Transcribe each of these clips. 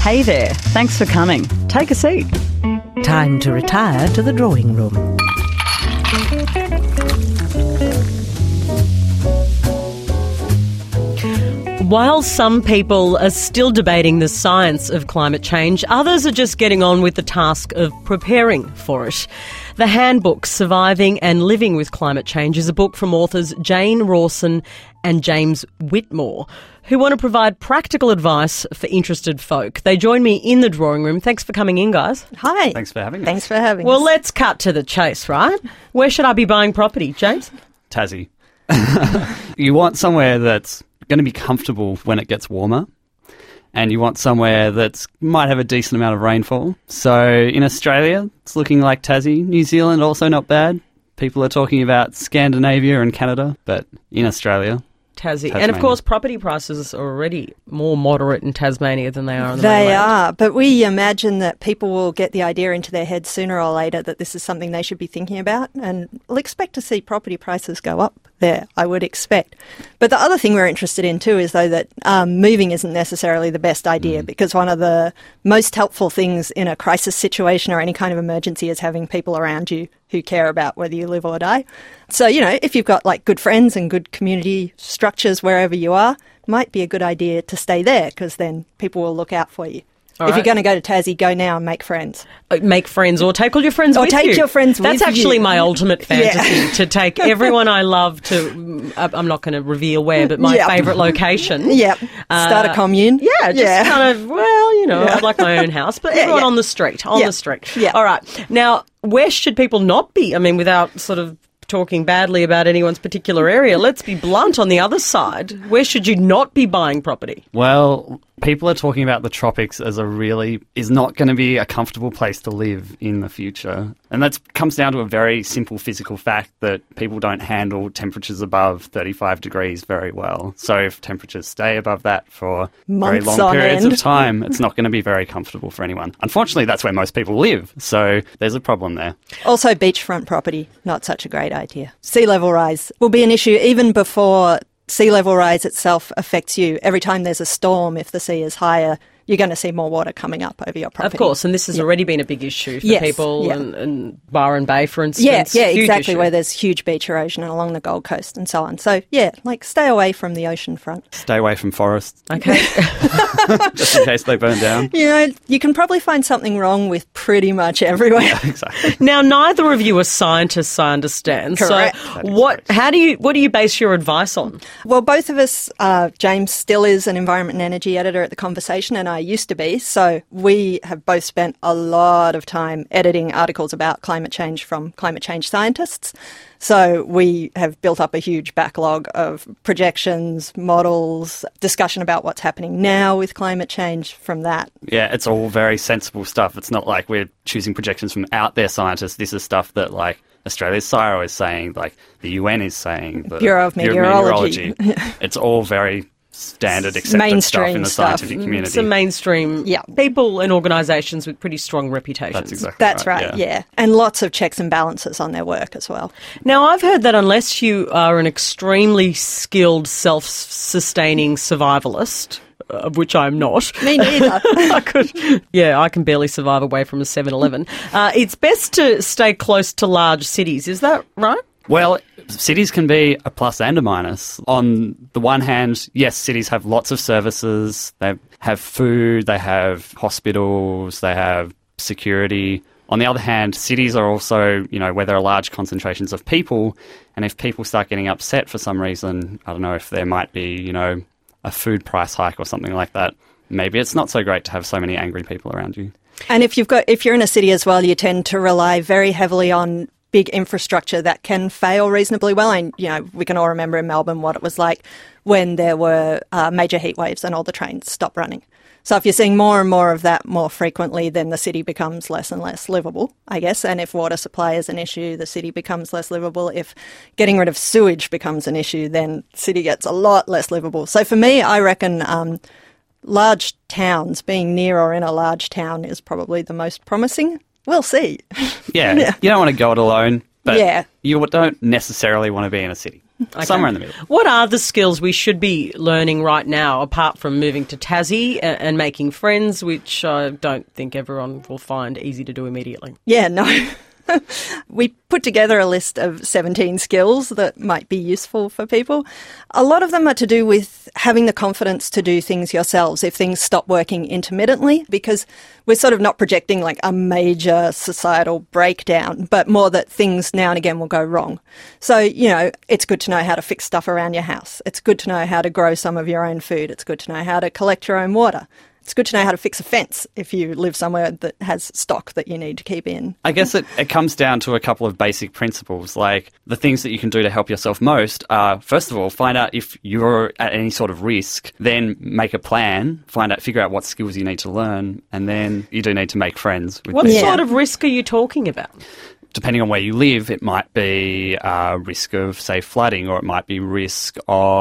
Hey there, thanks for coming. Take a seat. Time to retire to the drawing room. While some people are still debating the science of climate change, others are just getting on with the task of preparing for it. The Handbook, Surviving and Living with Climate Change is a book from authors Jane Rawson and James Whitmore, who want to provide practical advice for interested folk. They join me in the drawing room. Thanks for coming in, guys. Hi. Thanks for having us. Thanks for having Well, us. let's cut to the chase, right? Where should I be buying property, James? Tassie. You want somewhere that's going to be comfortable when it gets warmer, and you want somewhere that might have a decent amount of rainfall. So in Australia, it's looking like Tassie. New Zealand, also not bad. People are talking about Scandinavia and Canada, but in Australia, Tassie. And of course, property prices are already more moderate in Tasmania than they are on the They mainland. are, but we imagine that people will get the idea into their heads sooner or later that this is something they should be thinking about, and we'll expect to see property prices go up there, I would expect. But the other thing we're interested in too is, though, that moving isn't necessarily the best idea, because one of the most helpful things in a crisis situation or any kind of emergency is having people around you who care about whether you live or die. So, you know, if you've got like good friends and good community structures wherever you are, it might be a good idea to stay there, because then people will look out for you. All if right. you're going to go to Tassie, go now and make friends. Make friends, or take all your friends Or with you. take your friends with That's actually you. my ultimate fantasy, Yeah. to take everyone I love to, I'm not going to reveal where, but my Yep. favourite location. Yep. Start a commune. Yeah, just kind of, well, you know, Yeah. I'd like my own house, but Yeah, everyone yeah. on the street, Yeah. the street. Yeah. All right. Now, where should people not be? I mean, without sort of talking badly about anyone's particular area, let's be blunt on the other side. Where should you not be buying property? well, people are talking about the tropics as is not going to be a comfortable place to live in the future. And that comes down to a very simple physical fact that people don't handle temperatures above 35 degrees very well. So if temperatures stay above that for very Months long on periods end. of time, it's not going to be very comfortable for anyone. Unfortunately, that's where most people live. So there's a problem there. Also, beachfront property, not such a great idea. Sea level rise will be an issue even before sea level rise itself affects you. Every time there's a storm, if the sea is higher, you're going to see more water coming up over your property. Of course, and this has already been a big issue for Yes, people, yeah. and Byron Bay, for instance. Yeah, Huge exactly, issue. where there's huge beach erosion and along the Gold Coast and so on. So, yeah, like stay away from the ocean front. Stay away from forests, Okay. just in case they burn down. You know, you can probably find something wrong with pretty much everywhere. Exactly. Now, neither of you are scientists, I understand. Correct. So, That is what correct. do you base your advice on? Well, both of us, James still is an environment and energy editor at The Conversation, and I used to be. So we have both spent a lot of time editing articles about climate change from climate change scientists. So we have built up a huge backlog of projections, models, discussion about what's happening now with climate change from that. Yeah, it's all very sensible stuff. It's not like we're choosing projections from out there scientists. This is stuff that, like, Australia's CSIRO is saying, like, the UN is saying. The Bureau of Meteorology. It's all very standard, accepted stuff Mainstream in the stuff. scientific community. Some mainstream Yeah. people and organisations with pretty strong reputations. That's exactly That's right, yeah. And lots of checks and balances on their work as well. Now, I've heard that unless you are an extremely skilled, self-sustaining survivalist, of which I'm not. Me neither. I can barely survive away from a 7-Eleven. It's best to stay close to large cities. Is that right? Well, cities can be a plus and a minus. On the one hand, yes, cities have lots of services. They have food, they have hospitals, they have security. On the other hand, cities are also, you know, where there are large concentrations of people, and if people start getting upset for some reason, I don't know, if there might be, you know, a food price hike or something like that, maybe it's not so great to have so many angry people around you. And if you're in a city as well, you tend to rely very heavily on big infrastructure that can fail reasonably well. And, you know, we can all remember in Melbourne what it was like when there were major heat waves and all the trains stopped running. So if you're seeing more and more of that more frequently, then the city becomes less and less livable, I guess. And if water supply is an issue, the city becomes less livable. If getting rid of sewage becomes an issue, then the city gets a lot less livable. So for me, I reckon large towns, being near or in a large town, is probably the most promising. We'll see. Yeah, you don't want to go it alone, but Yeah. you don't necessarily want to be in a city. Okay. Somewhere in the middle. What are the skills we should be learning right now, apart from moving to Tassie and making friends, which I don't think everyone will find easy to do immediately? Yeah, no. We put together a list of 17 skills that might be useful for people. A lot of them are to do with having the confidence to do things yourselves if things stop working intermittently, because we're sort of not projecting like a major societal breakdown, but more that things now and again will go wrong. So, it's good to know how to fix stuff around your house. It's good to know how to grow some of your own food. It's good to know how to collect your own water. It's good to know how to fix a fence if you live somewhere that has stock that you need to keep in. I guess it comes down to a couple of basic principles. Like, the things that you can do to help yourself most are, first of all, find out if you're at any sort of risk, then make a plan, figure out what skills you need to learn, and then you do need to make friends with What people. sort of risk are you talking about? Depending on where you live, it might be risk of, say, flooding, or it might be risk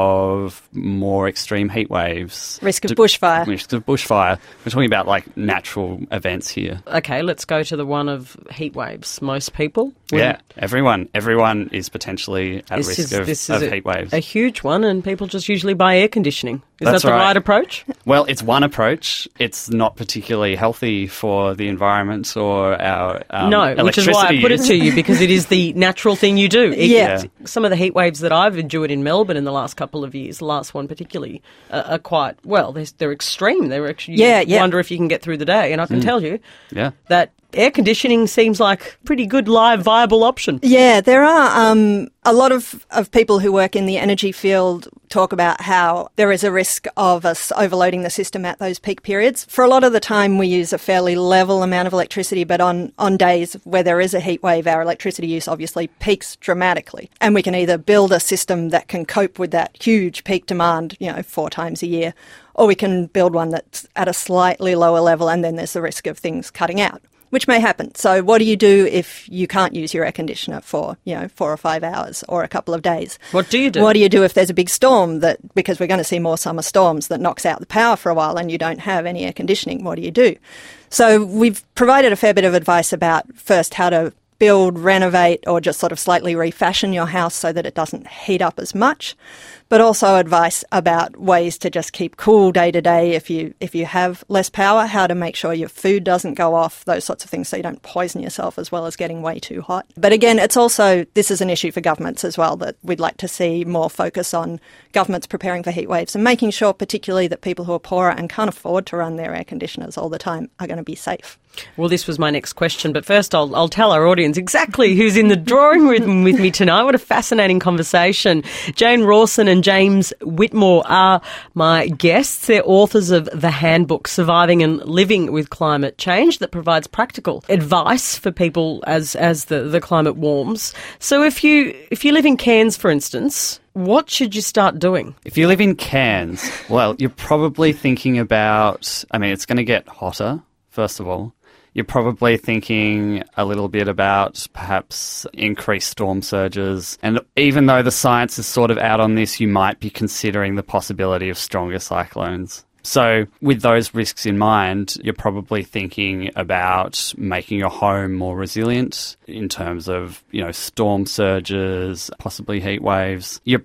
of more extreme heat waves. Risk of bushfire. Risk of bushfire. We're talking about, like, natural events here. Okay, let's go to the one of heat waves. Most people? Yeah, everyone is potentially at risk of heat waves. A huge one, and people just usually buy air conditioning. Is That's that the right. right approach? Well, it's one approach. It's not particularly healthy for the environment or our No, which is why I put it to you, because it is the natural thing you do. Yeah. Some of the heat waves that I've endured in Melbourne in the last couple of years, the last one particularly, are quite, well, they're extreme. They're actually, you wonder if you can get through the day. And I can tell you that air conditioning seems like a pretty good, live, viable option. Yeah, there are a lot of people who work in the energy field talk about how there is a risk of us overloading the system at those peak periods. For a lot of the time, we use a fairly level amount of electricity, but on days where there is a heat wave, our electricity use obviously peaks dramatically. And we can either build a system that can cope with that huge peak demand, 4 times a year, or we can build one that's at a slightly lower level, and then there's the risk of things cutting out, which may happen. So what do you do if you can't use your air conditioner for, 4 or 5 hours or a couple of days? What do you do? What do you do if there's a big storm because we're going to see more summer storms, that knocks out the power for a while and you don't have any air conditioning? What do you do? So we've provided a fair bit of advice about first how to build, renovate, or just sort of slightly refashion your house so that it doesn't heat up as much, but also advice about ways to just keep cool day to day if you have less power, how to make sure your food doesn't go off, those sorts of things, so you don't poison yourself as well as getting way too hot. But again, this is an issue for governments as well, that we'd like to see more focus on governments preparing for heat waves and making sure particularly that people who are poorer and can't afford to run their air conditioners all the time are going to be safe. Well, this was my next question, but first I'll tell our audience exactly who's in the drawing room with me tonight. What a fascinating conversation. Jane Rawson and James Whitmore are my guests. They're authors of the handbook, Surviving and Living with Climate Change, that provides practical advice for people as the climate warms. So if you live in Cairns, for instance, what should you start doing? If you live in Cairns, well, you're probably thinking about, it's going to get hotter, first of all. You're probably thinking a little bit about perhaps increased storm surges. And even though the science is sort of out on this, you might be considering the possibility of stronger cyclones. So with those risks in mind, you're probably thinking about making your home more resilient in terms of, storm surges, possibly heat waves. You'll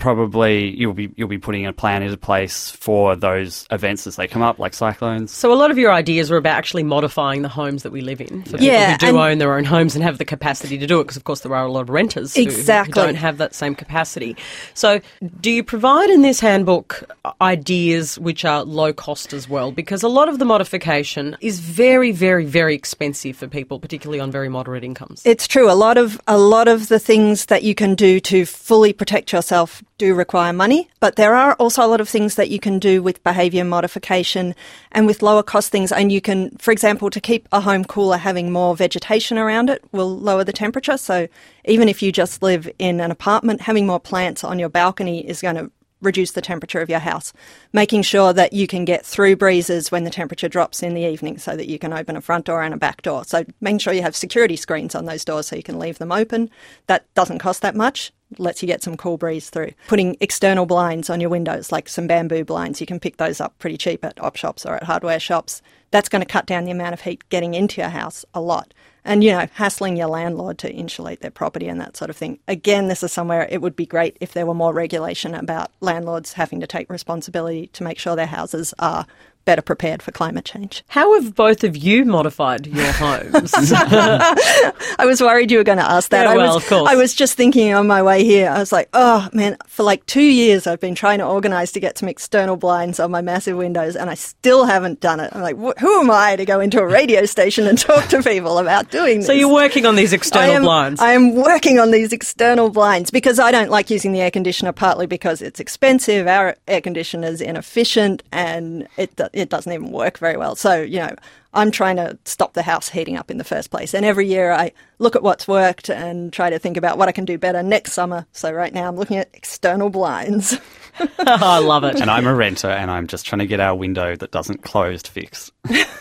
be putting a plan into place for those events as they come up, like cyclones. So a lot of your ideas are about actually modifying the homes that we live in for people who do own their own homes and have the capacity to do it, because of course there are a lot of renters who don't have that same capacity. So do you provide in this handbook ideas which are low cost as well? Because a lot of the modification is very, very, very expensive for people, particularly on very moderate incomes. It's true. A lot of the things that you can do to fully protect yourself do require money, but there are also a lot of things that you can do with behaviour modification and with lower cost things. And you can, for example, to keep a home cooler, having more vegetation around it will lower the temperature. So even if you just live in an apartment, having more plants on your balcony is going to reduce the temperature of your house. Making sure that you can get through breezes when the temperature drops in the evening so that you can open a front door and a back door. So making sure you have security screens on those doors so you can leave them open. That doesn't cost that much. Lets you get some cool breeze through. Putting external blinds on your windows, like some bamboo blinds, you can pick those up pretty cheap at op shops or at hardware shops. That's going to cut down the amount of heat getting into your house a lot. And, you know, hassling your landlord to insulate their property and that sort of thing. Again, this is somewhere it would be great if there were more regulation about landlords having to take responsibility to make sure their houses are better prepared for climate change. How have both of you modified your homes? I was worried you were going to ask that. Yeah, of course. I was just thinking on my way here, I was like, oh man, for like 2 years I've been trying to organise to get some external blinds on my massive windows and I still haven't done it. I'm like, who am I to go into a radio station and talk to people about doing this? So you're working on these external blinds? I am working on these external blinds because I don't like using the air conditioner, partly because it's expensive, our air conditioner is inefficient and it doesn't even work very well. So, you know, I'm trying to stop the house heating up in the first place. And every year I look at what's worked and try to think about what I can do better next summer. So right now I'm looking at external blinds. I love it. And I'm a renter and I'm just trying to get our window that doesn't close fixed.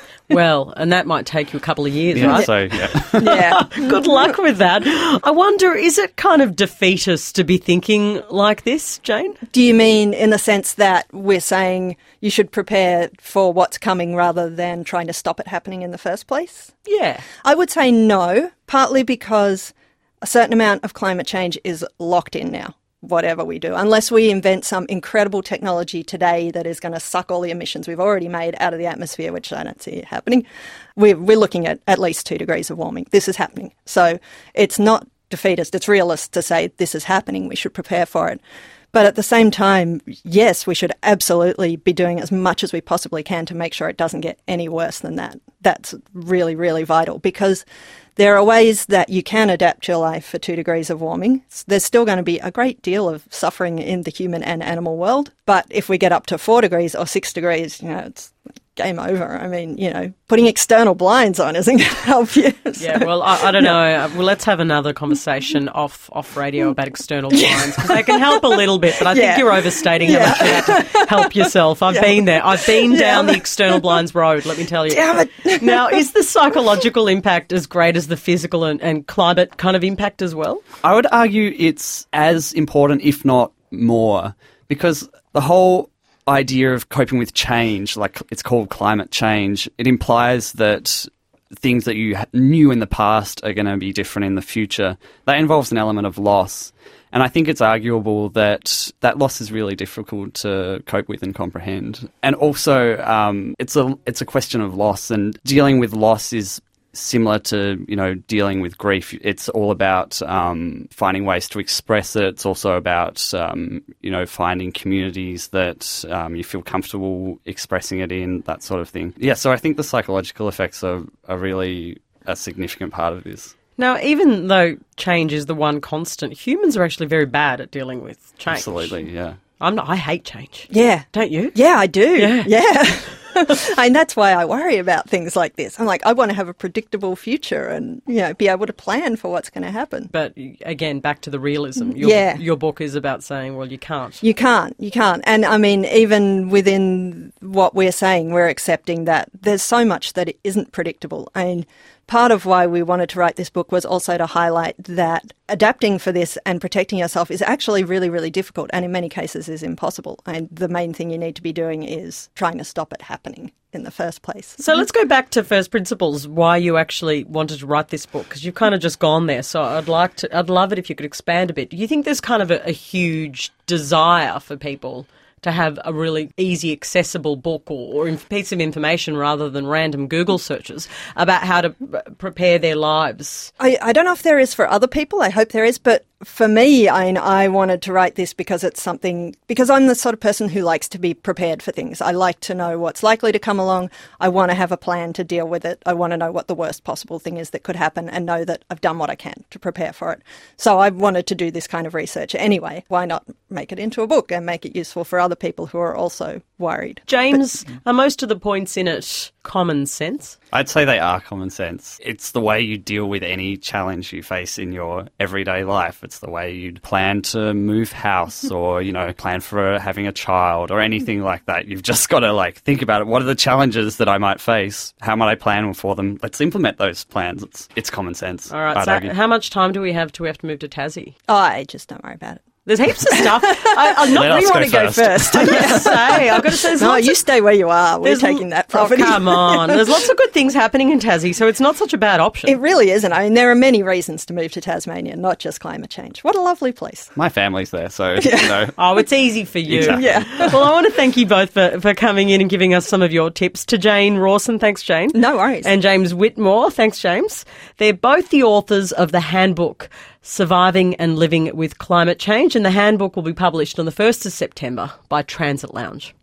Well, and that might take you a couple of years, Yeah, right? so, yeah. Yeah. Good luck with that. I wonder, is it kind of defeatist to be thinking like this, Jane? Do you mean in the sense that we're saying you should prepare for what's coming rather than trying to stop it happening in the first place? Yeah. I would say no, partly because a certain amount of climate change is locked in now, whatever we do, unless we invent some incredible technology today that is going to suck all the emissions we've already made out of the atmosphere, which I don't see happening. We're looking at least 2 degrees of warming. This is happening. So it's not defeatist, it's realist to say this is happening, we should prepare for it. But at the same time, yes, we should absolutely be doing as much as we possibly can to make sure it doesn't get any worse than that. That's really, really vital because there are ways that you can adapt your life for 2 degrees of warming. There's still going to be a great deal of suffering in the human and animal world. But if we get up to 4 degrees or 6 degrees, you know, it's game over. I mean, you know, putting external blinds on isn't going to help you. So. Yeah, well, I don't know. Well, let's have another conversation off radio about external blinds because they can help a little bit, but I think you're overstating how much you have to help yourself. I've been there. I've been down the external blinds road, let me tell you. Damn it. Now, is the psychological impact as great as the physical and climate kind of impact as well? I would argue it's as important, if not more, because the whole idea of coping with change, like it's called climate change, it implies that things that you knew in the past are going to be different in the future. That involves an element of loss. And I think it's arguable that that loss is really difficult to cope with and comprehend. And also, it's a question of loss, and dealing with loss is similar to, you know, dealing with grief. It's all about finding ways to express it. It's also about, you know, finding communities that you feel comfortable expressing it in, that sort of thing. Yeah, so I think the psychological effects are really a significant part of this. Now, even though change is the one constant, humans are actually very bad at dealing with change. Absolutely, yeah. I hate change. Yeah. Don't you? Yeah, I do. Yeah. And that's why I worry about things like this. I'm like, I want to have a predictable future and, you know, be able to plan for what's going to happen. But again, back to the realism. Your book is about saying, well, you can't. You can't. And I mean, even within what we're saying, we're accepting that there's so much that it isn't predictable. I mean, part of why we wanted to write this book was also to highlight that adapting for this and protecting yourself is actually really, really difficult and in many cases is impossible. And the main thing you need to be doing is trying to stop it happening in the first place. So let's go back to first principles, why you actually wanted to write this book, because you've kind of just gone there. So I'd love it if you could expand a bit. Do you think there's kind of a huge desire for people to have a really easy, accessible book or piece of information rather than random Google searches about how to prepare their lives? I don't know if there is for other people. I hope there is. But for me, I wanted to write this because it's something, because I'm the sort of person who likes to be prepared for things. I like to know what's likely to come along. I want to have a plan to deal with it. I want to know what the worst possible thing is that could happen and know that I've done what I can to prepare for it. So I wanted to do this kind of research anyway. Why not make it into a book and make it useful for other people who are also worried? James, are most of the points in it common sense? I'd say they are common sense. It's the way you deal with any challenge you face in your everyday life. It's the way you'd plan to move house or, you know, plan for having a child or anything like that. You've just got to, think about it. What are the challenges that I might face? How might I plan for them? Let's implement those plans. It's common sense. All right, so how much time do we have to move to Tassie? Oh, just don't worry about it. There's heaps of stuff. I'm not Let us We go want to go first. first. I've got to say, there's No, lots you of, stay where you are. We're there's taking that property. Oh, come on. There's lots of good things happening in Tassie, so it's not such a bad option. It really isn't. I mean, there are many reasons to move to Tasmania, not just climate change. What a lovely place. My family's there, so, you know. Oh, it's easy for you. Exactly. Yeah. Well, I want to thank you both for coming in and giving us some of your tips. To Jane Rawson, thanks, Jane. No worries. And James Whitmore, thanks, James. They're both the authors of the handbook, Surviving and Living with Climate Change, and the handbook will be published on the 1st of September by Transit Lounge.